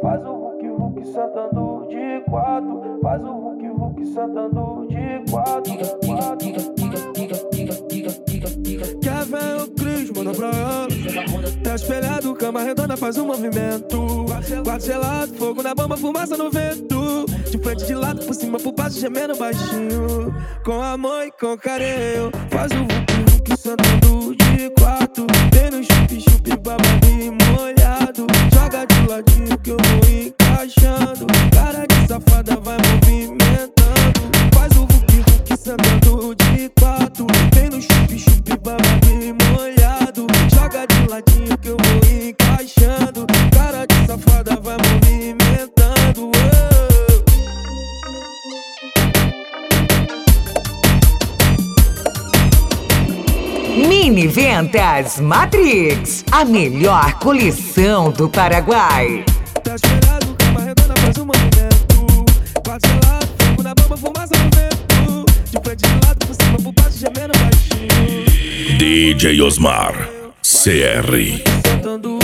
faz o Hulk Hulk sentando de quatro, faz o Hulk Hulk sentando de quatro. Quer ver o Cris, manda pra ela. Tá espelhado, cama redonda, faz um movimento. Quarto gelado, fogo na bomba, fumaça no vento. De frente, de lado, por cima, por baixo, gemendo baixinho. Com amor e com carinho, faz o Hulk Hulk sentando de quatro. Vem no chup-chup, babadinho molhado. Joga de ladinho que eu vou encaixando. Cara de safada vai movimentando. Faz o Hulk Hulk sentando de quatro. Vem no chup-chup, babadinho molhado. Joga de ladinho que eu vou encaixando. Cara de safada vai movimentando. Mini Ventas Matrix, a melhor coleção do Paraguai. Tá esperado, cama redonda, faz um movimento. Quarto gelado, fogo na bomba, fumaça no vento. De frente, de lado, por cima, por baixo, gemendo baixinho. DJ Osmar CR. Sentando